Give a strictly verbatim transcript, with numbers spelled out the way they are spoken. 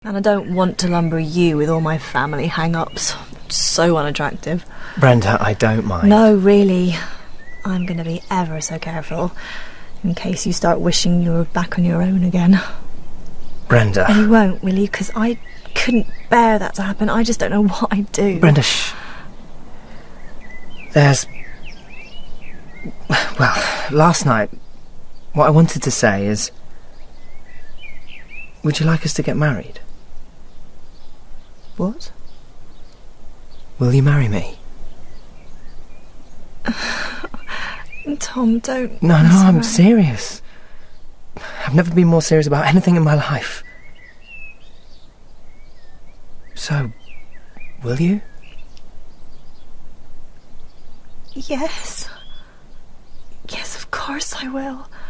And I don't want to lumber you with all my family hang-ups. So unattractive. Brenda, I don't mind. No, really. I'm going to be ever so careful, in case you start wishing you were back on your own again. Brenda. And you won't, will you? Because I couldn't bear that to happen. I just don't know what I'd do. Brenda, shh. There's... Well, last night, what I wanted to say is... Would you like us to get married? What? Will you marry me? Tom, don't... No, no, I'm serious. I've never been more serious about anything in my life. So, will you? Yes. Yes, of course I will.